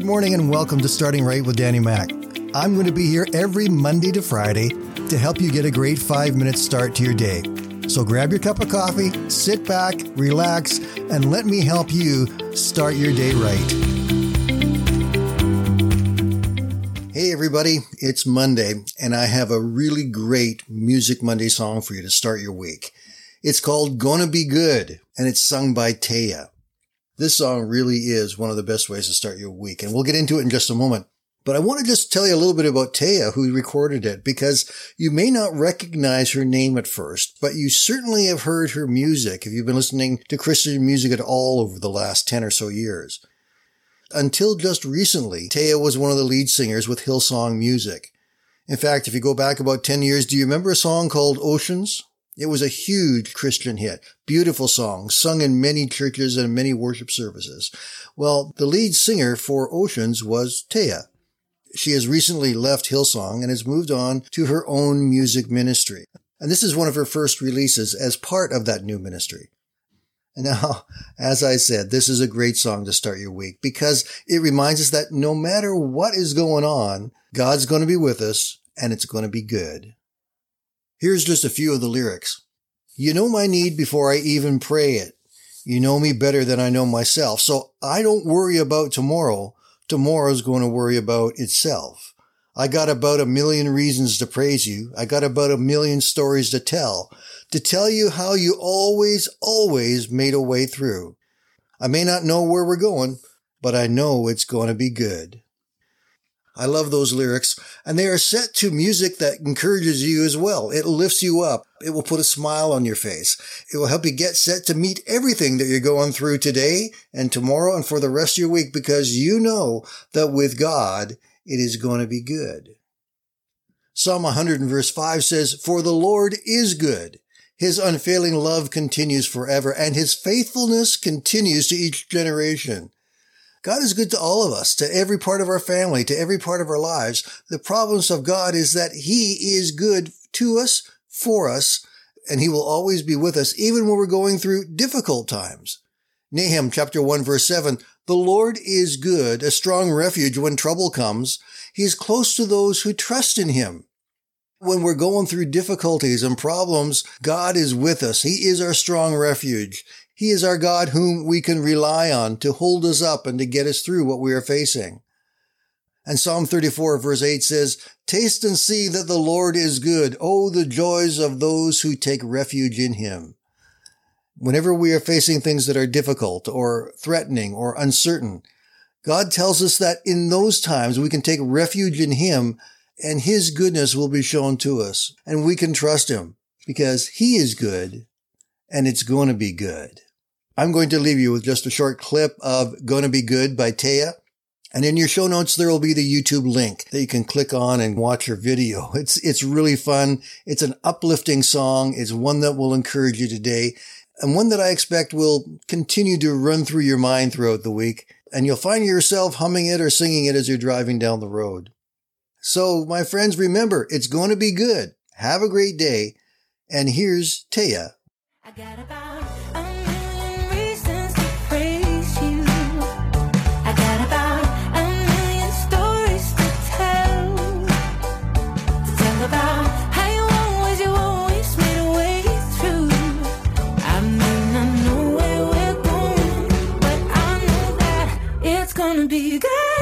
Good morning and welcome to Starting Right with Danny Mac. I'm going to be here every Monday to Friday to help you get a great 5-minute start to your day. So grab your cup of coffee, sit back, relax, and let me help you start your day right. Hey everybody, it's Monday, and I have a really great Music Monday song for you to start your week. It's called Gonna Be Good, and it's sung by Taya. This song really is one of the best ways to start your week, and we'll get into it in just a moment. But I want to just tell you a little bit about Taya, who recorded it, because you may not recognize her name at first, but you certainly have heard her music if you've been listening to Christian music at all over the last 10 or so years. Until just recently, Taya was one of the lead singers with Hillsong Music. In fact, if you go back about 10 years, do you remember a song called Oceans? It was a huge Christian hit. Beautiful song, sung in many churches and many worship services. Well, the lead singer for Oceans was Taya. She has recently left Hillsong and has moved on to her own music ministry. And this is one of her first releases as part of that new ministry. And now, as I said, this is a great song to start your week because it reminds us that no matter what is going on, God's going to be with us and it's going to be good. Here's just a few of the lyrics. You know my need before I even pray it. You know me better than I know myself. So I don't worry about tomorrow. Tomorrow's going to worry about itself. I got about 1 million reasons to praise you. I got about 1 million stories to tell you how you always made a way through. I may not know where we're going, but I know it's going to be good. I love those lyrics, and they are set to music that encourages you as well. It lifts you up. It will put a smile on your face. It will help you get set to meet everything that you're going through today and tomorrow and for the rest of your week because you know that with God, it is going to be good. Psalm 100 and verse 5 says, For the Lord is good. His unfailing love continues forever, and his faithfulness continues to each generation. God is good to all of us, to every part of our family, to every part of our lives. The promise of God is that he is good to us, for us, and he will always be with us, even when we're going through difficult times. Nahum chapter 1 verse 7, The Lord is good, a strong refuge when trouble comes. He is close to those who trust in him. When we're going through difficulties and problems, God is with us. He is our strong refuge. He is our God whom we can rely on to hold us up and to get us through what we are facing. And Psalm 34 verse 8 says, Taste and see that the Lord is good. Oh, the joys of those who take refuge in him. Whenever we are facing things that are difficult or threatening or uncertain, God tells us that in those times we can take refuge in him and his goodness will be shown to us. And we can trust him because he is good and it's going to be good. I'm going to leave you with just a short clip of Gonna Be Good by Taya. And in your show notes, there will be the YouTube link that you can click on and watch her video. It's really fun. It's an uplifting song. It's one that will encourage you today and one that I expect will continue to run through your mind throughout the week. And you'll find yourself humming it or singing it as you're driving down the road. So my friends, remember, it's going to be good. Have a great day. And here's Taya. I got about 1 million reasons to praise you. I got about 1 million stories to tell about how you always made a way through. I may not know where we're going, but I know that it's gonna be good.